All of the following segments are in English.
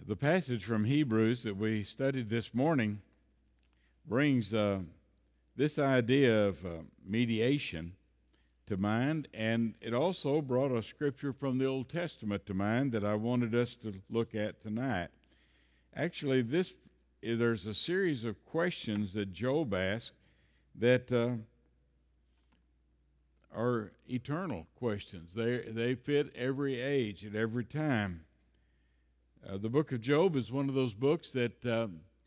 The passage from Hebrews that we studied this morning brings this idea of mediation to mind, and it also brought a scripture from the Old Testament to mind that I wanted us to look at tonight. Actually, there's a series of questions that Job asked that are eternal questions. They fit every age and every time. The book of Job is one of those books that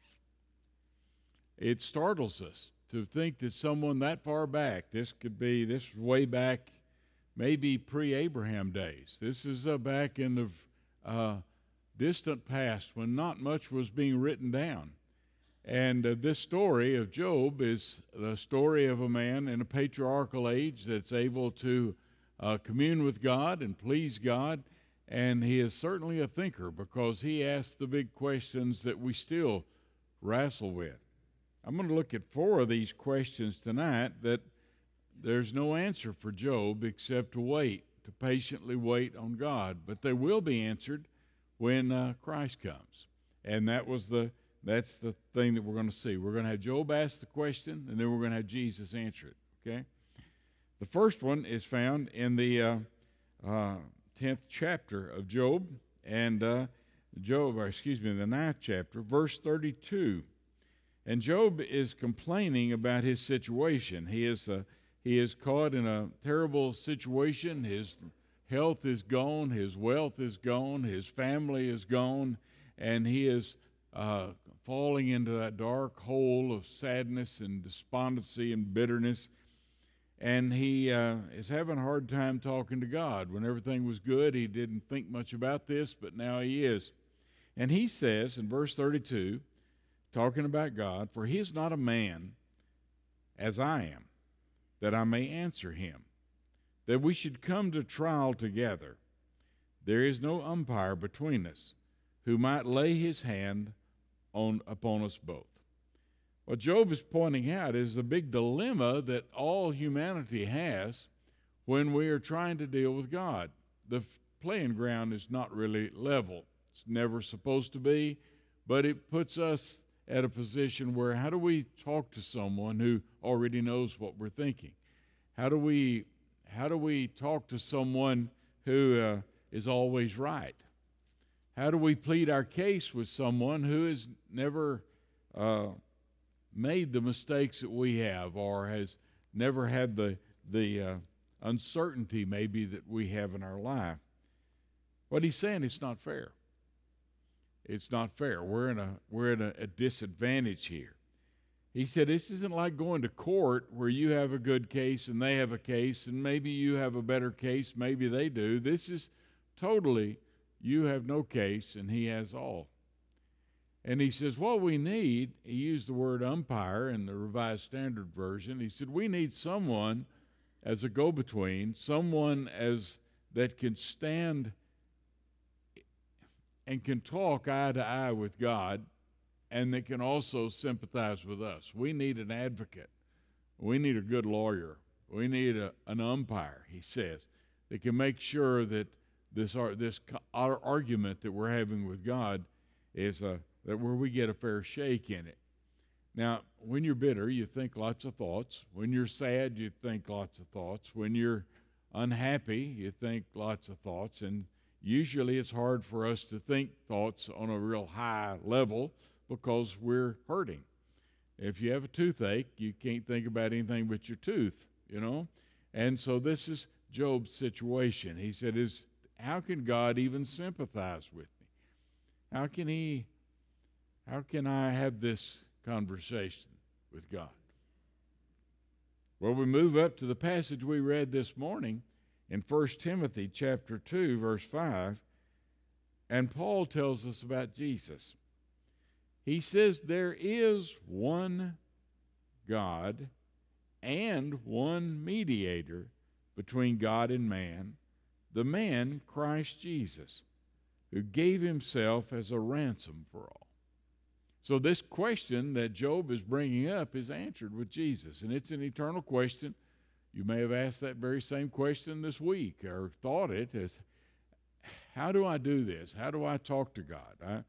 it startles us to think that someone that far back, this way back, maybe pre-Abraham days. This is back in the distant past when not much was being written down. And this story of Job is the story of a man in a patriarchal age that's able to commune with God and please God. And he is certainly a thinker because he asks the big questions that we still wrestle with. I'm going to look at 4 of these questions tonight that there's no answer for Job except to patiently wait on God. But they will be answered when Christ comes. And that's the thing that we're going to see. We're going to have Job ask the question, and then we're going to have Jesus answer it, okay? The first one is found in the 10th chapter of Job, and the 9th chapter, verse 32. And Job is complaining about his situation. He is caught in a terrible situation. His health is gone, his wealth is gone, his family is gone, and he is falling into that dark hole of sadness and despondency and bitterness. And he is having a hard time talking to God. When everything was good, he didn't think much about this, but now he is. And he says in verse 32, talking about God, "For he is not a man as I am, that I may answer him, that we should come to trial together. There is no umpire between us, who might lay his hand upon us both." What Job is pointing out is the big dilemma that all humanity has when we are trying to deal with God. The playing ground is not really level. It's never supposed to be, but it puts us at a position where how do we talk to someone who already knows what we're thinking? How do we talk to someone who is always right? How do we plead our case with someone who has never made the mistakes that we have, or has never had the uncertainty maybe that we have in our life? What he's saying, it's not fair. It's not fair. We're in a disadvantage here. He said this isn't like going to court where you have a good case and they have a case, and maybe you have a better case, maybe they do. This is totally, you have no case and he has all. And he says, what we need, he used the word umpire in the Revised Standard Version. He said, we need someone as a go-between, someone that can stand and can talk eye to eye with God, and that can also sympathize with us. We need an advocate. We need a good lawyer. We need an umpire, he says, that can make sure that this argument that we're having with God is that where we get a fair shake in it. Now, when you're bitter, you think lots of thoughts. When you're sad, you think lots of thoughts. When you're unhappy, you think lots of thoughts. And usually it's hard for us to think thoughts on a real high level because we're hurting. If you have a toothache, you can't think about anything but your tooth, you know. And so this is Job's situation. He said, how can God even sympathize with me? How can I have this conversation with God? Well, we move up to the passage we read this morning in 1 Timothy chapter 2, verse 5, and Paul tells us about Jesus. He says there is one God and one mediator between God and man, the man Christ Jesus, who gave himself as a ransom for all. So this question that Job is bringing up is answered with Jesus, and it's an eternal question. You may have asked that very same question this week or thought it as, how do I do this? How do I talk to God?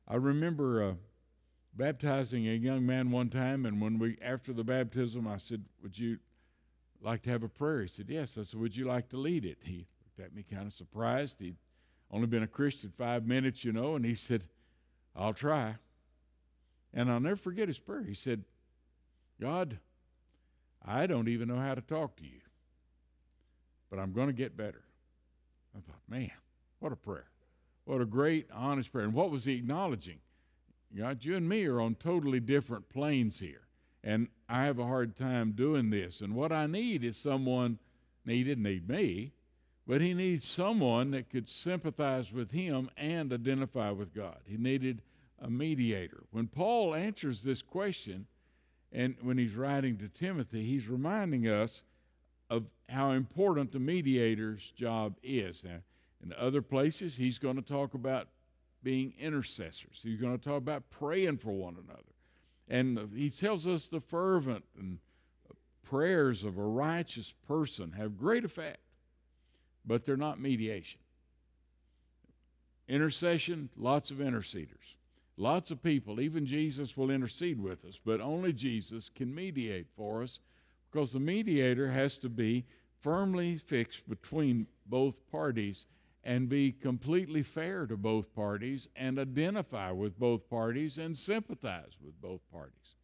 I remember baptizing a young man one time, and after the baptism, I said, "Would you like to have a prayer?" He said, "Yes." I said, "Would you like to lead it?" He looked at me kind of surprised. He'd only been a Christian 5 minutes, and he said, "I'll try." And I'll never forget his prayer. He said, "God, I don't even know how to talk to you, but I'm going to get better." I thought, man, what a prayer. What a great, honest prayer. And what was he acknowledging? God, you and me are on totally different planes here. And I have a hard time doing this. And what I need is someone, he didn't need me, but he needs someone that could sympathize with him and identify with God. He needed a mediator. When Paul answers this question, and when he's writing to Timothy, he's reminding us of how important the mediator's job is. Now, in other places, he's going to talk about being intercessors. He's going to talk about praying for one another. And he tells us the fervent and prayers of a righteous person have great effect, but they're not mediation. Intercession, lots of interceders. Lots of people, even Jesus will intercede with us, but only Jesus can mediate for us, because the mediator has to be firmly fixed between both parties and be completely fair to both parties and identify with both parties and sympathize with both parties.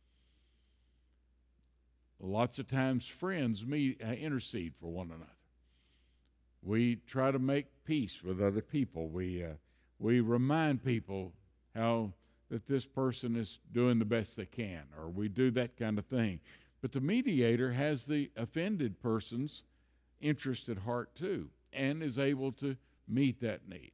Lots of times friends intercede for one another. We try to make peace with other people. We remind people how that this person is doing the best they can, or we do that kind of thing. But the mediator has the offended person's interest at heart too, and is able to meet that need.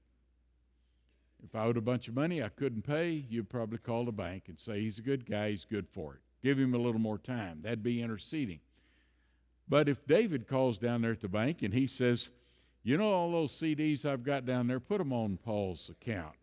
If I owed a bunch of money I couldn't pay, you'd probably call the bank and say, "He's a good guy, he's good for it. Give him a little more time." That'd be interceding. But if David calls down there at the bank and he says, "You know all those CDs I've got down there, put them on Paul's account,"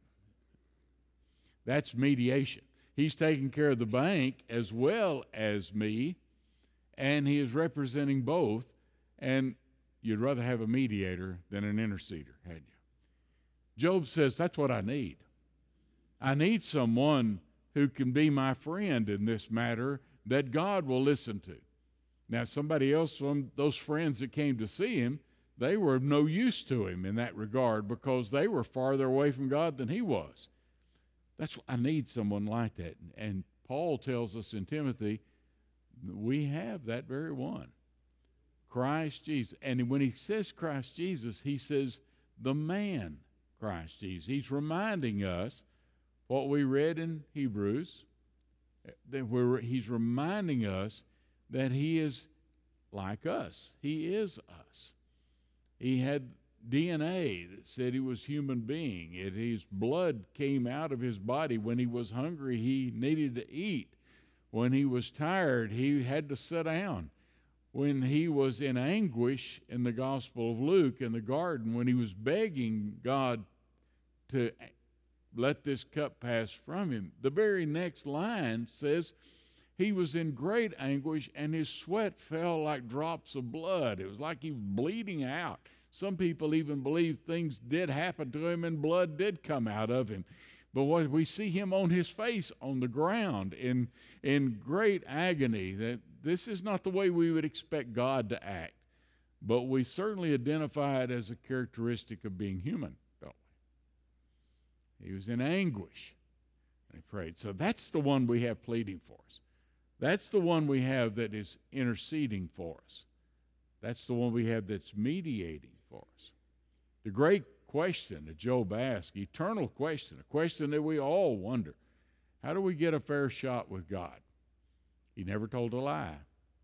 that's mediation. He's taking care of the bank as well as me, and he is representing both, and you'd rather have a mediator than an interceder, hadn't you? Job says, that's what I need. I need someone who can be my friend in this matter that God will listen to. Now, somebody else from those friends that came to see him, they were of no use to him in that regard, because they were farther away from God than he was. That's what I need, someone like that. And Paul tells us in Timothy, we have that very one, Christ Jesus. And when he says Christ Jesus, he says the man Christ Jesus. He's reminding us what we read in Hebrews, that he's reminding us that he is like us. He is us. He had DNA that said he was human being. His blood came out of his body. When he was hungry, he needed to eat. When he was tired, he had to sit down. When he was in anguish in the Gospel of Luke in the garden, when he was begging God to let this cup pass from him, the very next line says he was in great anguish and his sweat fell like drops of blood. It was like he was bleeding out. Some people even believe things did happen to him and blood did come out of him. But what we see him on his face on the ground in great agony, that this is not the way we would expect God to act. But we certainly identify it as a characteristic of being human, don't we? He was in anguish and he prayed. So that's the one we have pleading for us. That's the one we have that is interceding for us. That's the one we have that's mediating for us. The great question that Job asked, eternal question, a question that we all wonder, how do we get a fair shot with God? He never told a lie.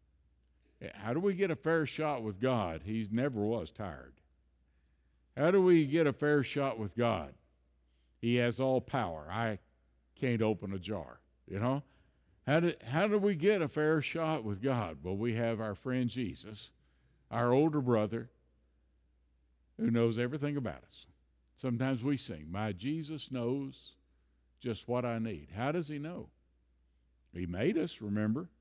How do we get a fair shot with God? He never was tired. How do we get a fair shot with God? He has all power. I can't open a jar, you know? How do we get a fair shot with God? Well, we have our friend Jesus, our older brother, who knows everything about us. Sometimes we sing, my Jesus knows just what I need. How does he know? He made us, remember?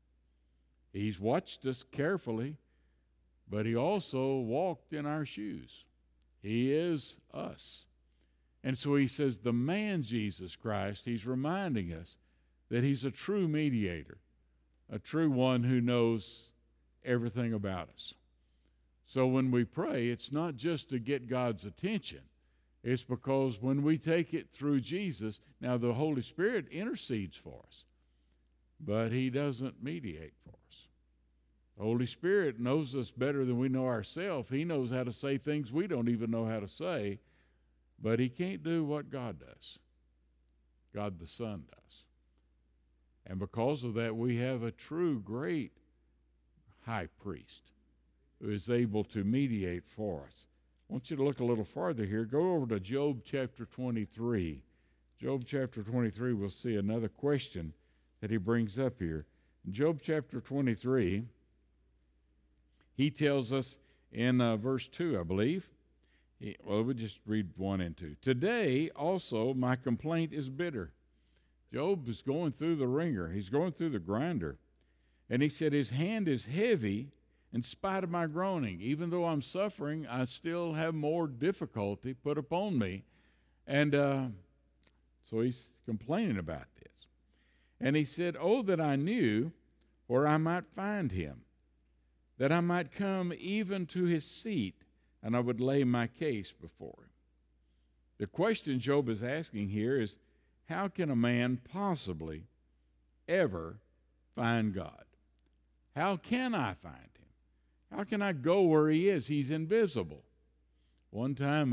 He's watched us carefully, but he also walked in our shoes. He is us. And so he says the man Jesus Christ, he's reminding us that he's a true mediator, a true one who knows everything about us. So when we pray, it's not just to get God's attention. It's because when we take it through Jesus, now the Holy Spirit intercedes for us, but he doesn't mediate for us. The Holy Spirit knows us better than we know ourselves. He knows how to say things we don't even know how to say, but he can't do what God does. God the Son does. And because of that, we have a true great high priest who is able to mediate for us. I want you to look a little farther here. Go over to Job chapter 23. Job chapter 23, we'll see another question that he brings up here. In Job chapter 23, he tells us in verse 2, I believe. We'll just read 1 and 2. Today also my complaint is bitter. Job is going through the wringer. He's going through the grinder. And he said, his hand is heavy in spite of my groaning. Even though I'm suffering, I still have more difficulty put upon me. And so he's complaining about this. And he said, oh, that I knew where I might find him, that I might come even to his seat, and I would lay my case before him. The question Job is asking here is, how can a man possibly ever find God? How can I find him? How can I go where he is? He's invisible. One time,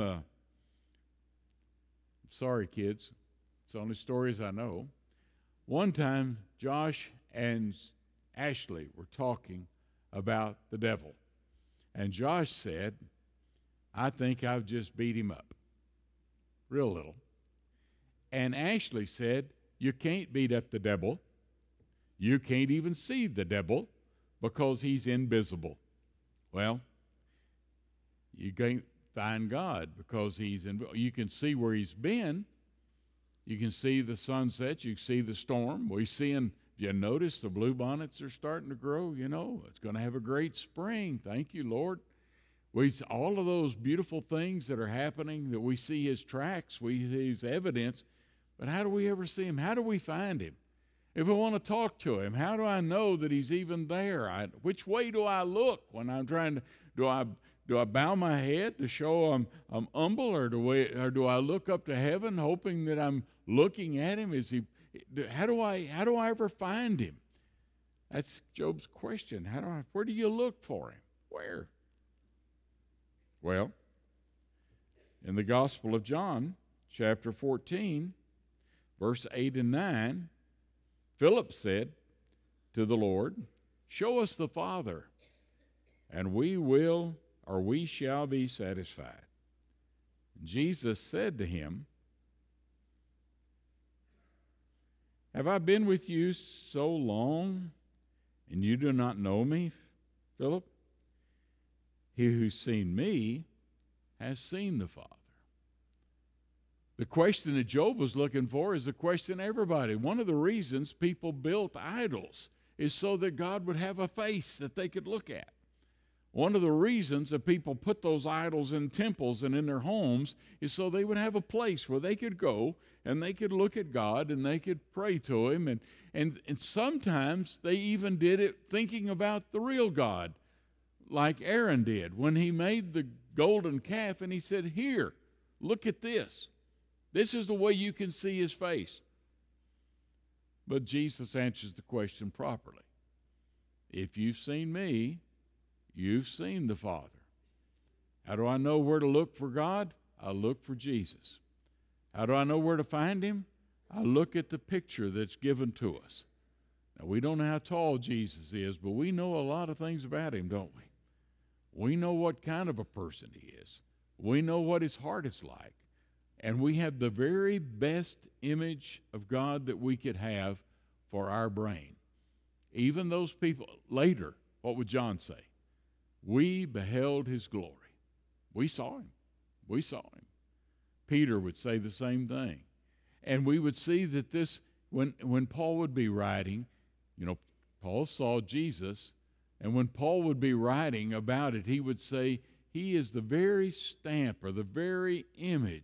sorry kids, it's the only stories I know. One time, Josh and Ashley were talking about the devil. And Josh said, I think I've just beat him up. Real little. And Ashley said, you can't beat up the devil. You can't even see the devil because he's invisible. Well, you can't find God because he's invisible. You can see where he's been. You can see the sunset. You can see the storm. We're seeing, if you notice, the bluebonnets are starting to grow. You know, it's going to have a great spring. Thank you, Lord. All of those beautiful things that are happening, that we see his tracks, we see his evidence, but how do we ever see him? How do we find him? If I want to talk to him, how do I know that he's even there? Which way do I look when I'm trying to, do I bow my head to show I'm humble, or do I look up to heaven hoping that I'm looking at him? How do I ever find him? That's Job's question. Where do you look for him? Where? Well, in the Gospel of John, chapter 14, verse 8 and 9, Philip said to the Lord, show us the Father, and we shall be satisfied. Jesus said to him, have I been with you so long, and you do not know me, Philip? He who's seen me has seen the Father. The question that Job was looking for is the question everybody. One of the reasons people built idols is so that God would have a face that they could look at. One of the reasons that people put those idols in temples and in their homes is so they would have a place where they could go and they could look at God and they could pray to him. And sometimes they even did it thinking about the real God, like Aaron did when he made the golden calf and he said, here, look at this. This is the way you can see his face. But Jesus answers the question properly. If you've seen me, you've seen the Father. How do I know where to look for God? I look for Jesus. How do I know where to find him? I look at the picture that's given to us. Now, we don't know how tall Jesus is, but we know a lot of things about him, don't we? We know what kind of a person he is. We know what his heart is like. And we have the very best image of God that we could have for our brain. Even those people, later, what would John say? We beheld his glory. We saw him. We saw him. Peter would say the same thing. And we would see that this, when Paul would be writing, Paul saw Jesus, and when Paul would be writing about it, he would say, he is the very stamp or the very image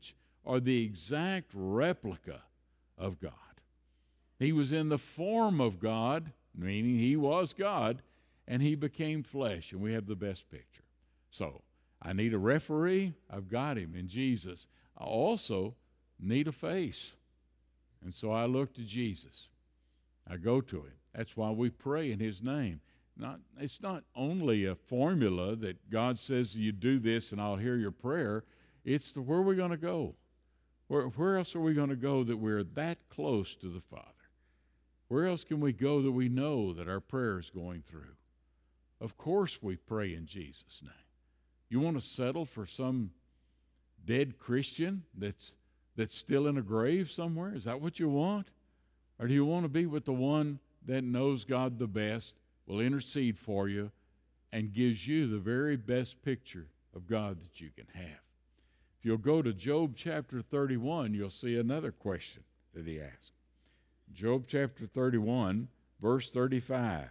are the exact replica of God. He was in the form of God, meaning he was God, and he became flesh, and we have the best picture. So, I need a referee. I've got him in Jesus. I also need a face. And so I look to Jesus. I go to him. That's why we pray in his name. It's not only a formula that God says you do this and I'll hear your prayer. It's where we're going to go. Where else are we going to go that we're that close to the Father? Where else can we go that we know that our prayer is going through? Of course we pray in Jesus' name. You want to settle for some dead Christian that's still in a grave somewhere? Is that what you want? Or do you want to be with the one that knows God the best, will intercede for you, and gives you the very best picture of God that you can have? If you'll go to Job chapter 31, you'll see another question that he asked. Job chapter 31, verse 35.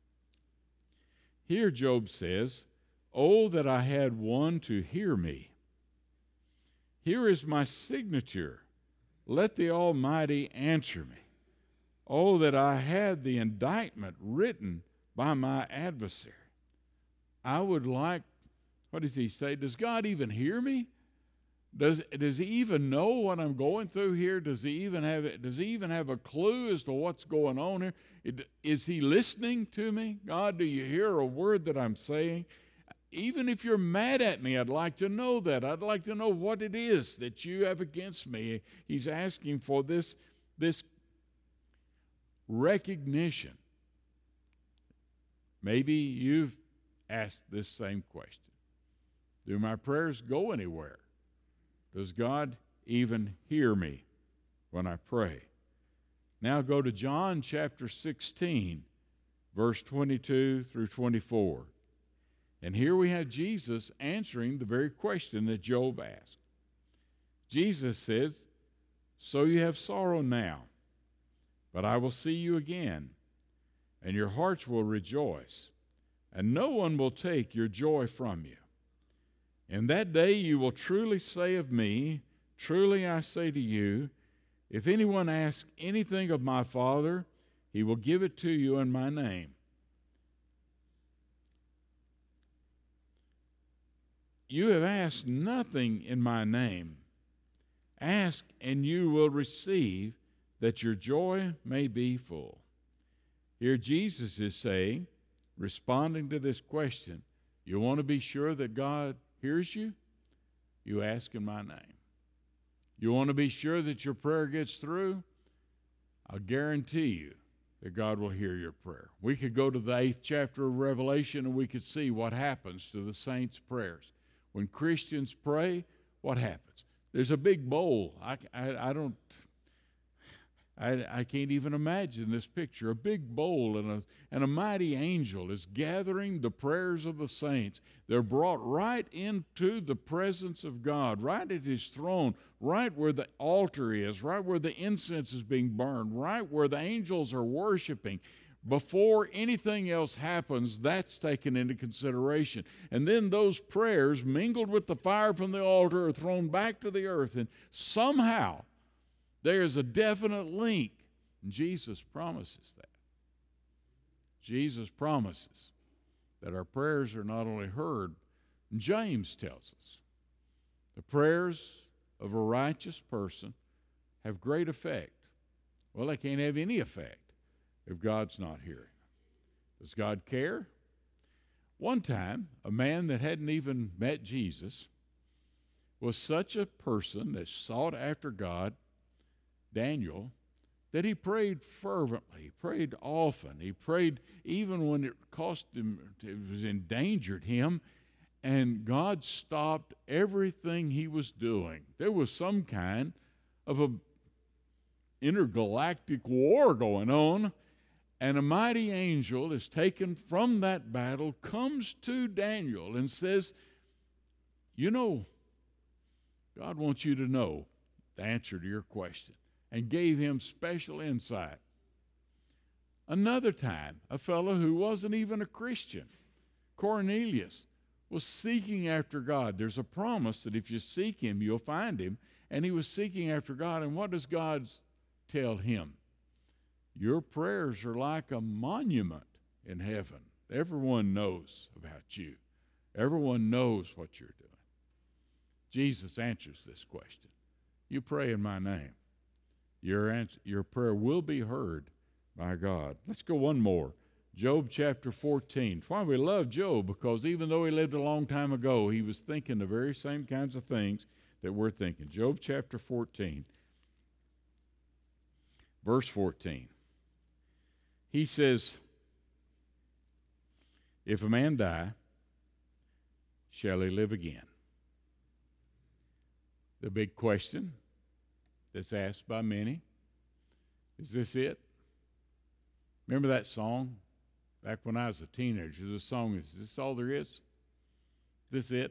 Here Job says, "Oh, that I had one to hear me. Here is my signature. Let the Almighty answer me. Oh, that I had the indictment written by my adversary." I would like, what does he say? Does God even hear me? Does he even know what I'm going through here? Does he even have a clue as to what's going on here? Is he listening to me? God, do you hear a word that I'm saying? Even if you're mad at me, I'd like to know that. I'd like to know what it is that you have against me. He's asking for this recognition. Maybe you've asked this same question. Do my prayers go anywhere? Does God even hear me when I pray? Now go to John chapter 16, verse 22 through 24. And here we have Jesus answering the very question that Job asked. Jesus says, "So you have sorrow now, but I will see you again, and your hearts will rejoice, and no one will take your joy from you. In that day you will truly say of me, truly I say to you, if anyone asks anything of my Father, he will give it to you in my name. You have asked nothing in my name. Ask, and you will receive, that your joy may be full." Here Jesus is saying, responding to this question, you want to be sure that God hears you? You ask in my name. You want to be sure that your prayer gets through? I'll guarantee you that God will hear your prayer. We could go to the 8th chapter of Revelation and we could see what happens to the saints' prayers. When Christians pray, what happens? There's a big bowl. I can't even imagine this picture. A big bowl and a mighty angel is gathering the prayers of the saints. They're brought right into the presence of God, right at his throne, right where the altar is, right where the incense is being burned, right where the angels are worshiping. Before anything else happens, that's taken into consideration. And then those prayers, mingled with the fire from the altar, are thrown back to the earth, and somehow there is a definite link. And Jesus promises that. Jesus promises that our prayers are not only heard. James tells us the prayers of a righteous person have great effect. Well, they can't have any effect if God's not hearing. Does God care? One time, a man that hadn't even met Jesus was such a person that sought after God, Daniel, that he prayed fervently. He prayed often. He prayed even when it cost him, it was endangered him, and God stopped everything he was doing. There was some kind of a intergalactic war going on, and a mighty angel is taken from that battle, comes to Daniel and says, you know, God wants you to know the answer to your question, and gave him special insight. Another time, a fellow who wasn't even a Christian, Cornelius, was seeking after God. There's a promise that if you seek him, you'll find him. And he was seeking after God. And what does God tell him? Your prayers are like a monument in heaven. Everyone knows about you. Everyone knows what you're doing. Jesus answers this question. You pray in my name. Your prayer will be heard by God. Let's go one more. Job chapter 14. That's why we love Job, because even though he lived a long time ago, he was thinking the very same kinds of things that we're thinking. Job chapter 14, verse 14. He says, if a man die, shall he live again? The big question that's asked by many, is this it? Remember that song? Back when I was a teenager, the song is this all there is? Is this it?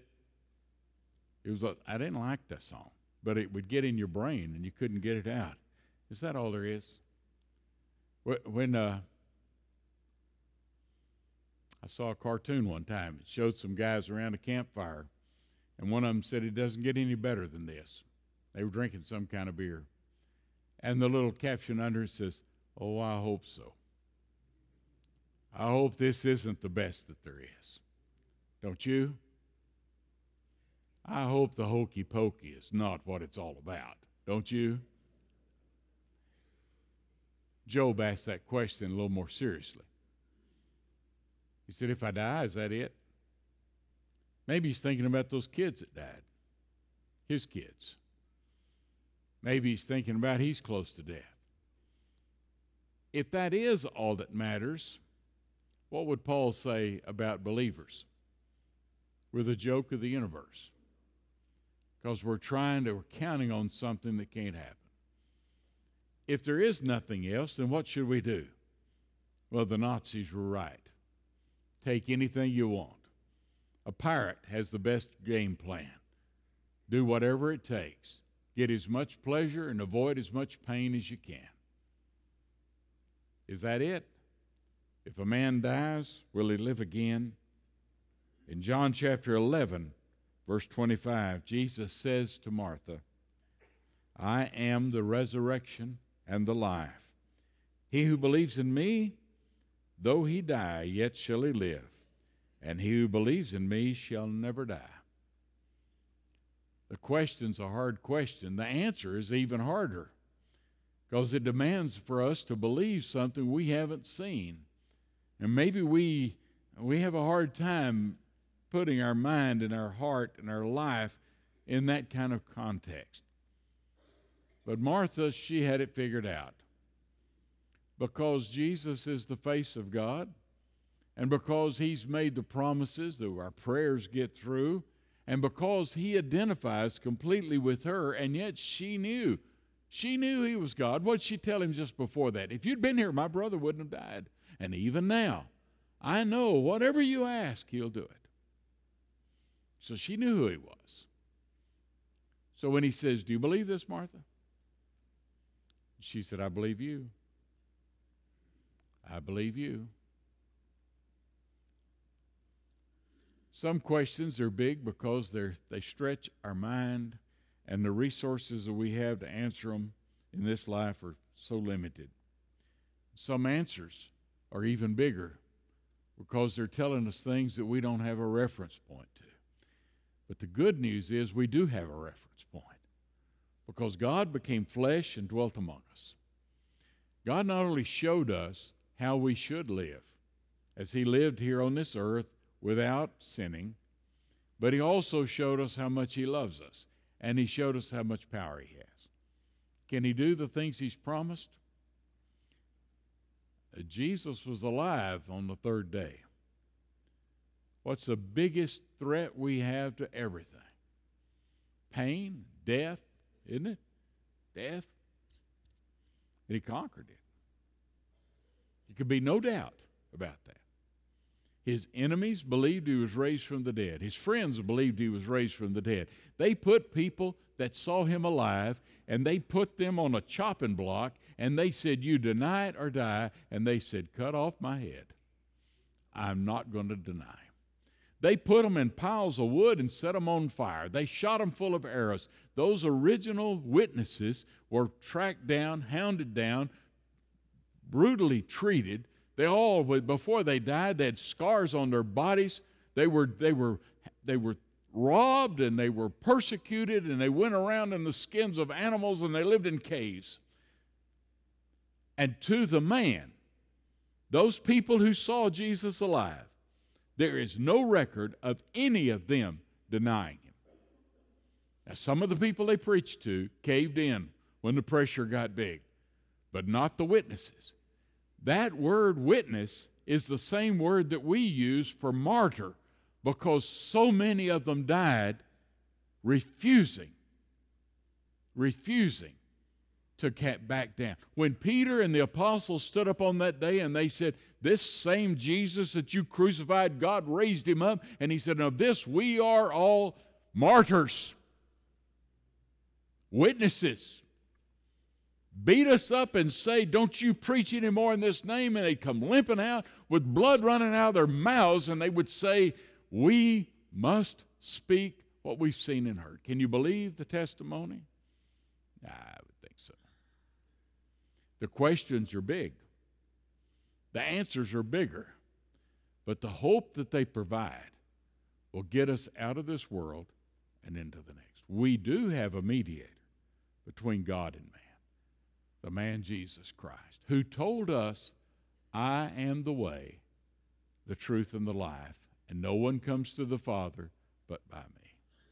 I didn't like that song, but it would get in your brain and you couldn't get it out. Is that all there is? When I saw a cartoon one time, it showed some guys around a campfire, and one of them said, it doesn't get any better than this. They were drinking some kind of beer. And the little caption under it says, oh, I hope so. I hope this isn't the best that there is. Don't you? I hope the hokey pokey is not what it's all about. Don't you? Job asked that question a little more seriously. He said, if I die, is that it? Maybe he's thinking about those kids that died. His kids. Maybe he's thinking about he's close to death. If that is all that matters, what would Paul say about believers? We're the joke of the universe. Because we're counting on something that can't happen. If there is nothing else, then what should we do? Well, the Nazis were right. Take anything you want. A pirate has the best game plan. Do whatever it takes. Get as much pleasure and avoid as much pain as you can. Is that it? If a man dies, will he live again? In John chapter 11, verse 25, Jesus says to Martha, I am the resurrection and the life. He who believes in me, though he die, yet shall he live. And he who believes in me shall never die. The question's a hard question. The answer is even harder, because it demands for us to believe something we haven't seen. And maybe we have a hard time putting our mind and our heart and our life in that kind of context. But Martha, she had it figured out. Because Jesus is the face of God, and because he's made the promises that our prayers get through, and because he identifies completely with her, and yet she knew he was God. What did she tell him just before that? If you'd been here, my brother wouldn't have died. And even now, I know whatever you ask, he'll do it. So she knew who he was. So when he says, do you believe this, Martha? She said, I believe you. I believe you. Some questions are big because they stretch our mind, and the resources that we have to answer them in this life are so limited. Some answers are even bigger because they're telling us things that we don't have a reference point to. But the good news is we do have a reference point, because God became flesh and dwelt among us. God not only showed us how we should live as he lived here on this earth without sinning, but he also showed us how much he loves us, and he showed us how much power he has. Can he do the things he's promised? Jesus was alive on the third day. What's the biggest threat we have to everything? Pain, death, isn't it? Death. And he conquered it. There could be no doubt about that. His enemies believed he was raised from the dead. His friends believed he was raised from the dead. They put people that saw him alive, and they put them on a chopping block, and they said, you deny it or die. And they said, cut off my head. I'm not going to deny him. They put them in piles of wood and set them on fire. They shot them full of arrows. Those original witnesses were tracked down, hounded down, brutally treated. They all, before they died, they had scars on their bodies. They were robbed, and they were persecuted, and they went around in the skins of animals, and they lived in caves. And to the man, those people who saw Jesus alive, there is no record of any of them denying him. Now, some of the people they preached to caved in when the pressure got big, but not the witnesses. That word witness is the same word that we use for martyr, because so many of them died refusing to back down. When Peter and the apostles stood up on that day and they said, "This same Jesus that you crucified, God raised him up," and he said, "Of this we are all martyrs, witnesses. Beat us up and say, 'Don't you preach anymore in this name,' and they'd come limping out with blood running out of their mouths, and they would say, 'We must speak what we've seen and heard.'" Can you believe the testimony? I would think so. The questions are big. The answers are bigger. But the hope that they provide will get us out of this world and into the next. We do have a mediator between God and man, the man Jesus Christ, who told us, "I am the way, the truth, and the life, and no one comes to the Father but by me."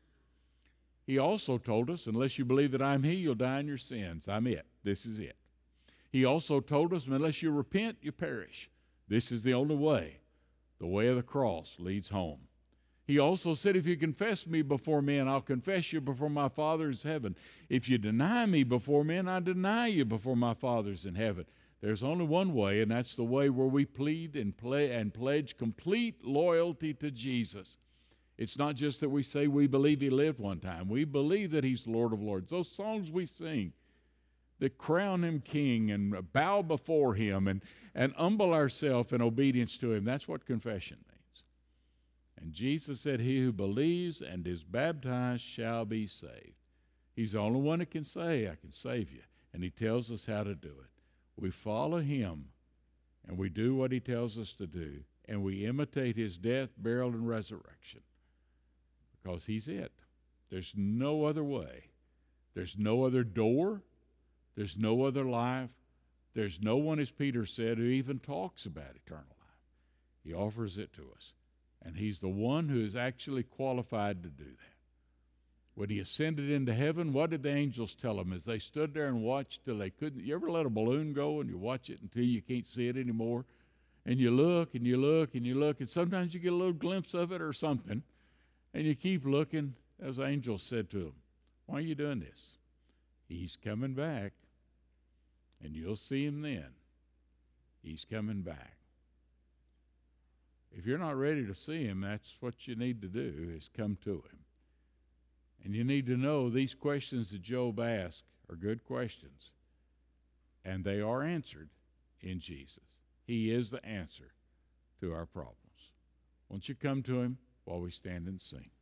He also told us, unless you believe that I'm he, you'll die in your sins. I'm it. This is it. He also told us, unless you repent, you perish. This is the only way. The way of the cross leads home. He also said, "If you confess me before men, I'll confess you before my Father's heaven. If you deny me before men, I deny you before my Father's in heaven." There's only one way, and that's the way where we plead and pledge complete loyalty to Jesus. It's not just that we say we believe he lived one time. We believe that he's Lord of Lords. Those songs we sing that crown him king and bow before him and humble ourselves in obedience to him, that's what confession means. And Jesus said, "He who believes and is baptized shall be saved." He's the only one that can say, "I can save you." And he tells us how to do it. We follow him, and we do what he tells us to do, and we imitate his death, burial, and resurrection, because he's it. There's no other way. There's no other door. There's no other life. There's no one, as Peter said, who even talks about eternal life. He offers it to us, and he's the one who is actually qualified to do that. When he ascended into heaven, what did the angels tell him as they stood there and watched till they couldn't? You ever let a balloon go and you watch it until you can't see it anymore? And you look and you look and you look, and sometimes you get a little glimpse of it or something, and you keep looking. Those angels said to him, "Why are you doing this? He's coming back, and you'll see him then. He's coming back." If you're not ready to see him, that's what you need to do, is come to him. And you need to know these questions that Job asked are good questions, and they are answered in Jesus. He is the answer to our problems. Won't you come to him while we stand and sing?